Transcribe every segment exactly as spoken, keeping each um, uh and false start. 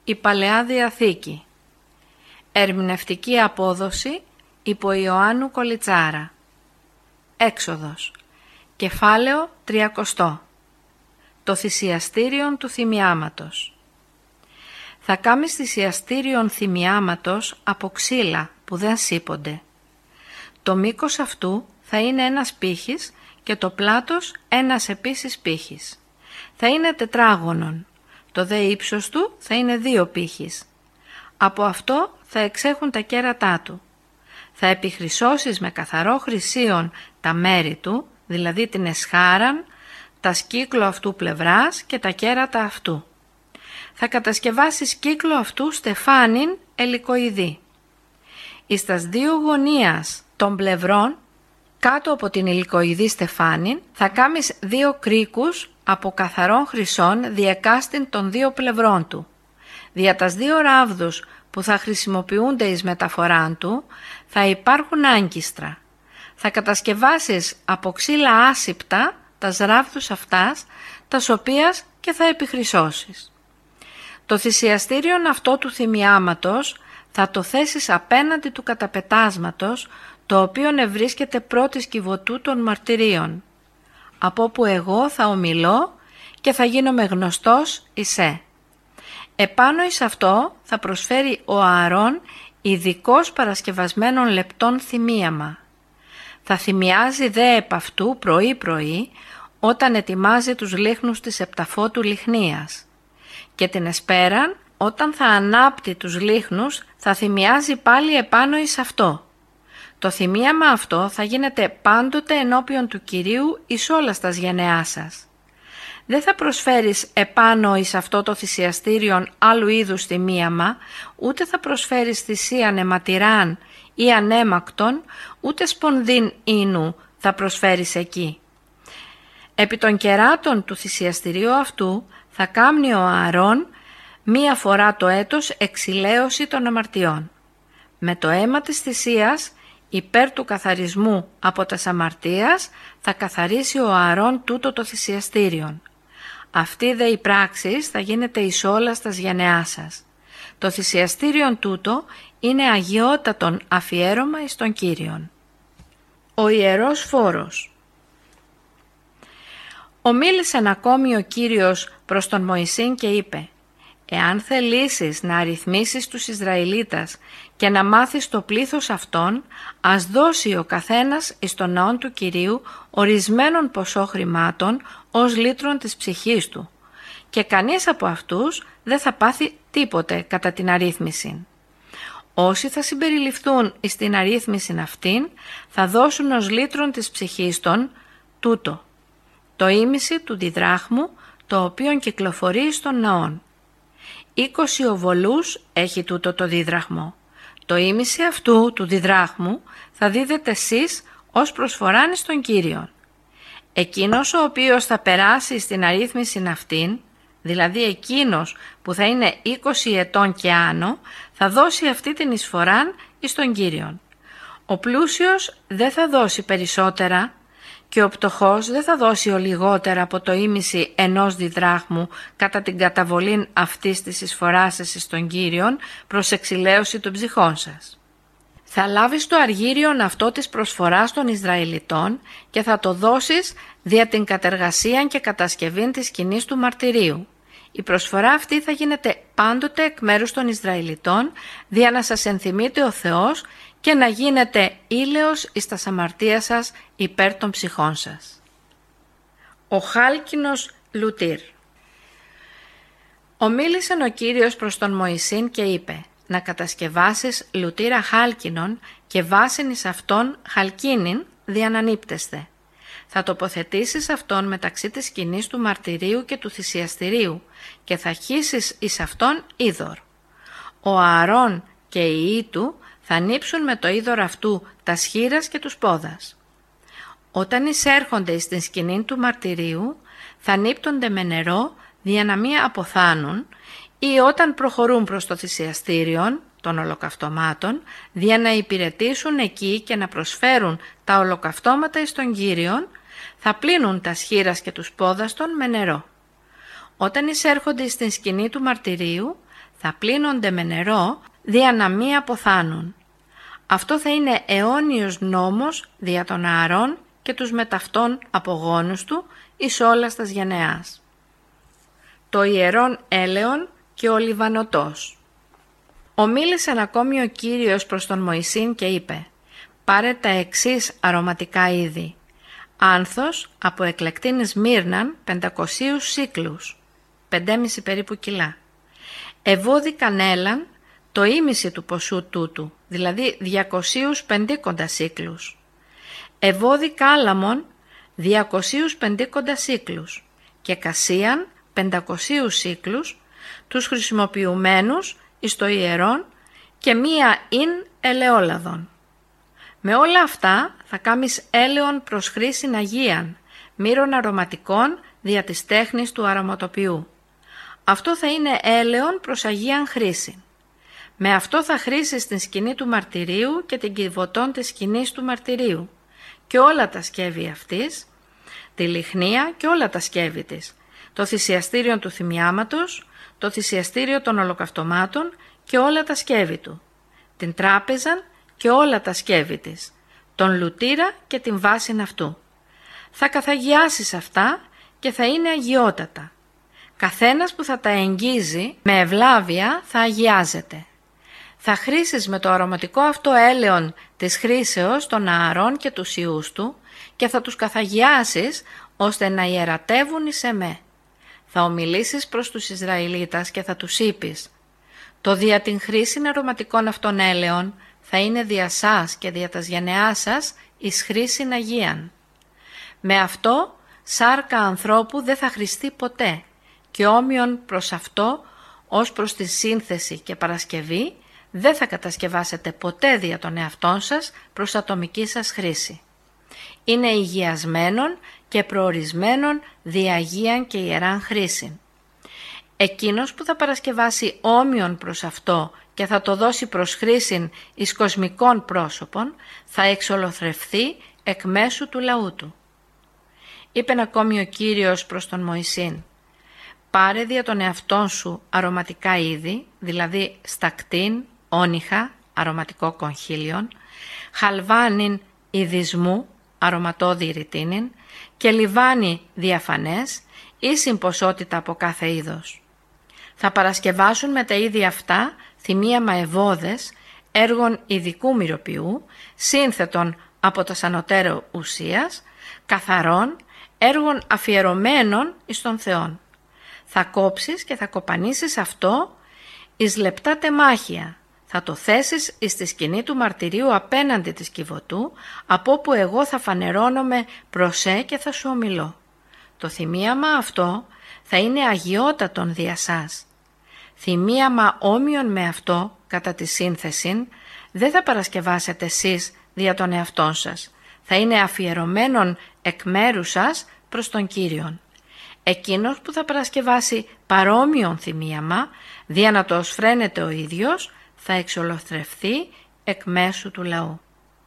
η Παλαιά Διαθήκη. Ερμηνευτική απόδοση υπό Ιωάννου Κολιτσάρα. Έξοδος. Κεφάλαιο τριακοστό. Το θυσιαστήριον του θυμιάματος. Θα κάμεις θυσιαστήριον θυμιάματος από ξύλα που δεν σύπονται. Το μήκος αυτού θα είναι ένας πύχης και το πλάτος ένας επίσης πύχης. Θα είναι τετράγωνον. Το δε ύψος του θα είναι δύο πύχης. Από αυτό θα εξέχουν τα κέρατά του. Θα επιχρυσώσεις με καθαρό χρυσίον τα μέρη του, δηλαδή την εσχάραν, τα σκύκλο αυτού πλευράς και τα κέρατα αυτού. Θα κατασκευάσεις κύκλο αυτού στεφάνιν ελικοειδή. Εις τας δύο γωνίας των πλευρών, κάτω από την ελικοειδή στεφάνιν, θα κάμεις δύο κρίκους από καθαρόν χρυσόν διεκάστην των δύο πλευρών του. Δια τας δύο ράβδους που θα χρησιμοποιούνται εις μεταφοράν του, θα υπάρχουν άγκιστρα. Θα κατασκευάσεις από ξύλα άσυπτα τας ράβδους αυτάς, τας οποίας και θα επιχρυσώσεις. Το θυσιαστήριον αυτό του θυμιάματος θα το θέσεις απέναντι του καταπετάσματος, το οποίον ευρίσκεται πρώτης κυβωτού των μαρτυρίων, από όπου εγώ θα ομιλώ και θα γίνομαι γνωστός εισέ. Επάνω εις αυτό θα προσφέρει ο Ααρών ειδικός παρασκευασμένων λεπτών θυμίαμα. Θα θυμιάζει δε επ' αυτού πρωί πρωί όταν ετοιμάζει τους λίχνους της επταφώτου λιχνίας, και την εσπέραν όταν θα ανάπτει τους λίχνους θα θυμιάζει πάλι επάνω εις αυτό. Το θυμίαμα αυτό θα γίνεται πάντοτε ενώπιον του Κυρίου εις όλας τας γενεάς σας. Δεν θα προσφέρεις επάνω εις αυτό το θυσιαστήριον άλλου είδους θυμίαμα, ούτε θα προσφέρεις θυσίαν αιματηράν ή ανέμακτον, ούτε σπονδύν ίνου θα προσφέρεις εκεί. Επί των κεράτων του θυσιαστηρίου αυτού θα κάμνει ο Ααρών μία φορά το έτος εξηλαίωση των αμαρτιών. Με το αίμα της θυσίας, υπέρ του καθαρισμού από τας αμαρτίας, θα καθαρίσει ο Ααρών τούτο το θυσιαστήριον. Αυτή δε η πράξη θα γίνεται εις όλας τας γενεάς σας. Το θυσιαστήριον τούτο είναι αγιότατον αφιέρωμα εις τον Κύριον. Ο Ιερός Φόρος. Ομίλησεν ακόμη ο Κύριος προς τον Μωυσήν και είπε: «Εάν θελήσεις να αριθμίσεις τους Ισραηλίτας και να μάθεις το πλήθος αυτών, ας δώσει ο καθένας εις τον ναόν του Κυρίου ορισμένον ποσό χρημάτων ως λύτρον της ψυχής του, και κανείς από αυτούς δεν θα πάθει τίποτε κατά την αρρύθμιση. Όσοι θα συμπεριληφθούν εις την αρρύθμιση αυτήν, θα δώσουν ως λύτρον της ψυχής των τούτο, το ήμιση του διδράχμου, το οποίον κυκλοφορεί στον ναόν. Είκοσι οβολούς έχει τούτο το δίδραχμο. Το ήμιση αυτού του διδράχμου θα δίδετε εσείς ως προσφοράν στον Κύριον. Εκείνος ο οποίος θα περάσει στην αρρύθμιση αυτήν, δηλαδή εκείνος που θα είναι είκοσι ετών και άνω, θα δώσει αυτή την εισφοράν εις τον Κύριον. Ο πλούσιος δεν θα δώσει περισσότερα και ο πτωχός δεν θα δώσει ο λιγότερα από το ήμιση ενός διδράχμου κατά την καταβολήν αυτής της εισφοράς εις τον Κύριον προς εξηλαίωση των ψυχών σας. Θα λάβεις το αργύριον αυτό της προσφοράς των Ισραηλιτών και θα το δώσεις δια την κατεργασία και κατασκευήν της σκηνής του μαρτυρίου. Η προσφορά αυτή θα γίνεται πάντοτε εκ μέρους των Ισραηλιτών, δια να σας ενθυμείται ο Θεός και να γίνετε ήλαιος εις τας αμαρτίας σας υπέρ των ψυχών σας. Ο χάλκινος λουτήρ. Ομίλησεν ο Κύριος προς τον Μωυσήν και είπε: «Να κατασκευάσεις λουτήρα χάλκινον και βάσιν εις αυτόν χαλκίνην διανανύπτεσθε. Θα τοποθετήσεις αυτόν μεταξύ της σκηνής του μαρτυρίου και του θυσιαστηρίου και θα χύσεις εις αυτόν είδωρ. Ο Ααρών και οι υιοί του θα νύψουν με το είδωρ αυτού τας χεῖρας και τους πόδας. Όταν εισέρχονται εις την σκηνή του μαρτυρίου, θα νύπτονται με νερό δια να μην αποθάνουν, ή όταν προχωρούν προς το θυσιαστήριον των ολοκαυτωμάτων, δια να υπηρετήσουν εκεί και να προσφέρουν τα ολοκαυτώματα εις τον Κύριον, θα πλύνουν τα σχήρας και τους πόδαστον με νερό. Όταν εισέρχονται στην σκηνή του μαρτυρίου, θα πλύνονται με νερό δια να μη αποθάνουν. Αυτό θα είναι αιώνιος νόμος δια των Ααρών και τους μεταυτών απογόνους του εις όλας τας γενεάς. Το ιερόν έλεον και ο λιβανωτός. Ομίλησε ακόμη ο Κύριος προς τον Μωυσήν και είπε: «Πάρε τα εξής αρωματικά είδη. Άνθος από εκλεκτήν Σμύρναν πεντακοσίους σύκλους, πεντέμισι περίπου κιλά. Ευώδη κανέλαν το ήμιση του ποσού τούτου, δηλαδή διακοσίους πεντήκοντα σύκλους. Ευώδη κάλαμον διακοσίους πεντήκοντα σύκλους και κασίαν πεντακοσίους σύκλους, τους χρησιμοποιουμένους εις το ιερόν και μία ειν ελαιόλαδον. Με όλα αυτά θα κάμεις έλαιον προς χρήσιν αγίαν, μύρων αρωματικών δια της τέχνης του αρωματοποιού. Αυτό θα είναι έλαιον προς αγίαν χρήση. Με αυτό θα χρήσεις την σκηνή του μαρτυρίου και την κιβωτών της σκηνής του μαρτυρίου και όλα τα σκεύη αυτής, τη λιχνία και όλα τα σκεύη της, το θυσιαστήριο του θυμιάματος, το θυσιαστήριο των ολοκαυτωμάτων και όλα τα σκεύη του, την τράπεζαν και όλα τα σκεύη της, τον λουτήρα και την βάσιν αυτού. Θα καθαγιάσεις αυτά και θα είναι αγιότατα. Καθένας που θα τα εγγίζει με ευλάβεια θα αγιάζεται. Θα χρήσεις με το αρωματικό αυτό έλαιον της χρήσεως των Ααρών και τους ιούς του και θα τους καθαγιάσεις ώστε να ιερατεύουν εις εμέ. Θα ομιλήσεις προς τους Ισραηλίτας και θα τους είπεις: «Το δια την χρήση αρωματικών αυτών έλαιων θα είναι δια σας και δια τας γενεάς σας εις χρήσιν αγίαν. Με αυτό σάρκα ανθρώπου δεν θα χρηστεί ποτέ και όμοιον προς αυτό ως προς τη σύνθεση και παρασκευή δεν θα κατασκευάσετε ποτέ δια των εαυτών σας προς ατομική σας χρήση. Είναι υγιασμένον και προορισμένον δια αγίαν και ιεράν χρήσιν. Εκείνος που θα παρασκευάσει όμοιον προς αυτό και θα το δώσει προς χρήσιν εις κοσμικών πρόσωπων θα εξολοθρευθεί εκ μέσου του λαού του». Είπεν ακόμη ο Κύριος προς τον Μωυσήν: «Πάρε δια των εαυτών σου αρωματικά είδη, δηλαδή στακτήν, όνυχα, αρωματικό κονχύλιον, χαλβάνιν ειδισμού, αρωματώδη ρητίνιν και λιβάνι διαφανές, ίσιν ποσότητα από κάθε είδος. Θα παρασκευάσουν με τα είδη αυτά θυμίαμα ευώδες, έργων ειδικού μυρωπιού, σύνθετων από τα ανωτέρω ουσίας, καθαρών, έργων αφιερωμένων εις τον Θεόν. Θα κόψεις και θα κοπανίσεις αυτό εις λεπτά τεμάχια. Θα το θέσεις εις τη σκηνή του μαρτυρίου απέναντι της κιβωτού, από όπου εγώ θα φανερώνομαι προσέ και θα σου ομιλώ. Το θυμίαμα αυτό θα είναι αγιότατον δια σας. Θυμίαμα όμοιον με αυτό, κατά τη σύνθεση, δεν θα παρασκευάσετε εσείς δια των εαυτών σας. Θα είναι αφιερωμένον εκ μέρου σας προς τον Κύριον. Εκείνος που θα παρασκευάσει παρόμοιον θυμίαμα, δια να το osφραίνεται ο ίδιος, θα εξολοθρευθεί εκ μέσου του λαού.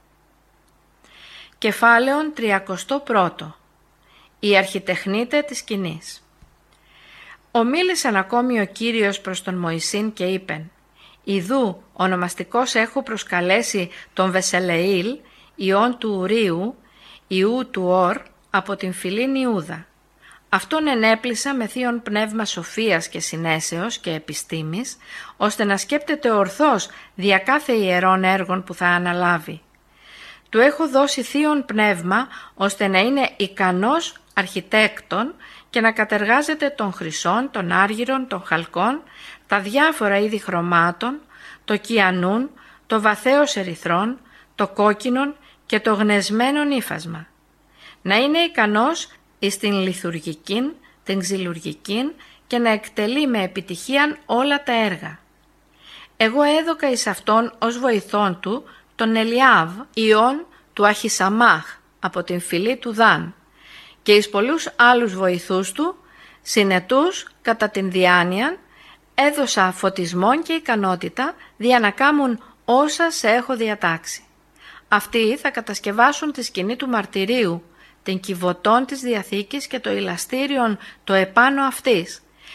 Κεφάλαιον τριακοστό πρώτο. Η αρχιτεχνίτε της σκηνής. Ομίλησαν ακόμη ο Κύριος προς τον Μωυσήν και είπεν: «Ιδού ονομαστικός έχω προσκαλέσει τον Βεσελεήλ, ιόν του Ουρίου, ιού του Ορ, από την φυλήν Ιούδα. Αυτόν ενέπλησα με θείον πνεύμα σοφίας και συνέσεως και επιστήμης, ώστε να σκέπτεται ορθώς δια κάθε ιερών έργων που θα αναλάβει. Του έχω δώσει θείον πνεύμα, ώστε να είναι ικανός αρχιτέκτον και να κατεργάζεται των χρυσών, των άργυρων, των χαλκών, τα διάφορα είδη χρωμάτων, το κιανούν, το βαθέως ερυθρόν, το κόκκινον και το γνεσμένον ύφασμα. Να είναι ικανός εις την λιθουργικήν, την ξυλουργικήν και να εκτελεί με επιτυχίαν όλα τα έργα. Εγώ έδωκα εις αυτόν ως βοηθόν του τον Ελιάβ, ιόν του Αχισαμάχ, από την φυλή του Δάν, και εις πολλούς άλλους βοηθούς του, συνετούς κατά την διάνοιαν, έδωσα φωτισμόν και ικανότητα δια να κάμουν όσα σε έχω διατάξει. Αυτοί θα κατασκευάσουν τη σκηνή του μαρτυρίου, την κιβωτών της Διαθήκης και το ηλαστήριον το επάνω αυτής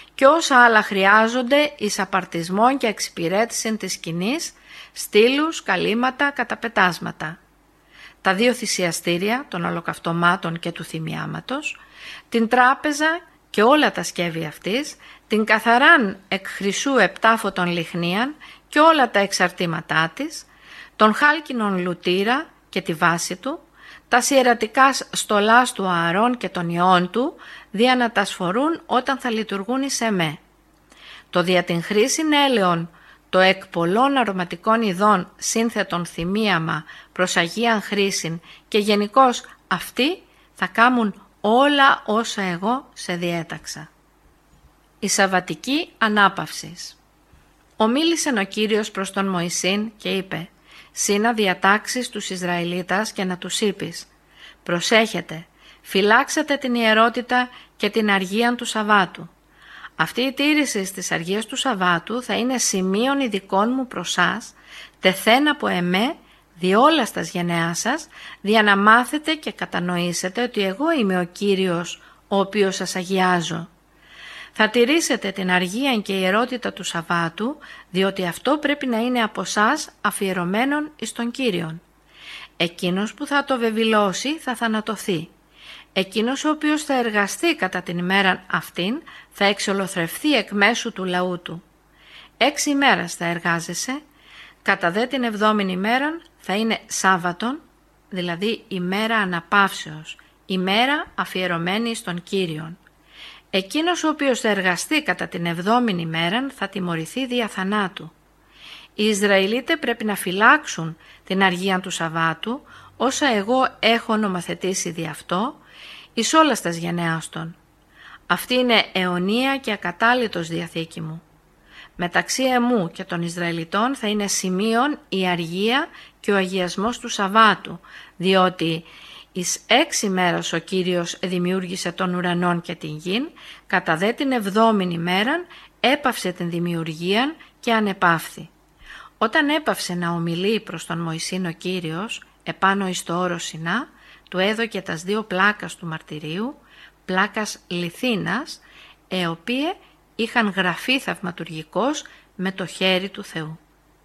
και όσα άλλα χρειάζονται εις απαρτισμό και εξυπηρέτηση της σκηνής, στήλους, καλύματα, καταπετάσματα. Τα δύο θυσιαστήρια των ολοκαυτωμάτων και του θυμιάματος, την τράπεζα και όλα τα σκεύη αυτής, την καθαράν εκ χρυσού επτάφωτον λιχνίαν και όλα τα εξαρτήματά της, τον χάλκινον λουτήρα και τη βάση του, τα ιερατικά στολάς του Ααρών και των ιών του, δια να τα σφορούν όταν θα λειτουργούν εις εμέ. Το δια την χρήσιν έλεον, το εκ πολλών αρωματικών ειδών σύνθετον θυμίαμα προς Αγίαν χρήσιν και γενικώς αυτοί θα κάμουν όλα όσα εγώ σε διέταξα. Η Σαββατική Ανάπαυσης. Ομίλησεν ο Κύριος προς τον Μωυσήν και είπε: «Σύ να διατάξεις τους Ισραηλίτας και να τους είπεις: προσέχετε, φυλάξετε την ιερότητα και την αργία του Σαββάτου. Αυτή η τήρηση στις αργίες του Σαββάτου θα είναι σημείων ειδικών μου προς σας, τεθέν από εμέ, διόλας τας γενεάς σας, δια να μάθετε και κατανοήσετε ότι εγώ είμαι ο Κύριος, ο οποίος σας αγιάζω. Θα τηρήσετε την αργία και ιερότητα του Σαββάτου, διότι αυτό πρέπει να είναι από σας αφιερωμένον εις τον Κύριον. Εκείνος που θα το βεβηλώσει θα θανατωθεί. Εκείνος ο οποίος θα εργαστεί κατά την ημέρα αυτήν θα εξολοθρευθεί εκ μέσου του λαού του. Έξι ημέρας θα εργάζεσαι, κατά δε την εβδόμην ημέραν θα είναι Σάββατον, δηλαδή ημέρα αναπαύσεως, ημέρα αφιερωμένη στον Κύριον. Εκείνος ο οποίος θα εργαστεί κατά την εβδόμην ημέραν θα τιμωρηθεί δια θανάτου. Οι Ισραηλίτες πρέπει να φυλάξουν την αργία του Σαββάτου, όσα εγώ έχω νομοθετήσει δι' αυτό, εις όλας τας γενεάς των. Αυτή είναι αιωνία και ακατάλητος διαθήκη μου. Μεταξύ εμού και των Ισραηλιτών θα είναι σημείων η αργία και ο αγιασμός του Σαββάτου, διότι εις έξι μέρας ο Κύριος δημιούργησε τον ουρανόν και την γην, κατά δε την εβδόμην ημέραν έπαυσε την δημιουργίαν και ανεπαύθη. Όταν έπαυσε να ομιλεί προς τον Μωυσήν ο Κύριος, επάνω εις το όρος Σινά, του έδωκε τας δύο πλάκας του μαρτυρίου, πλάκας λιθίνας, οι οποίες είχαν γραφεί θαυματουργικώς με το χέρι του Θεού.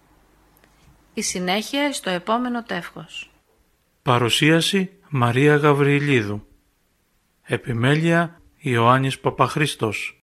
Η συνέχεια στο επόμενο τεύχος. Παρουσίαση Μαρία Γαβριηλίδου. Επιμέλεια Ιωάννης Παπαχρίστος.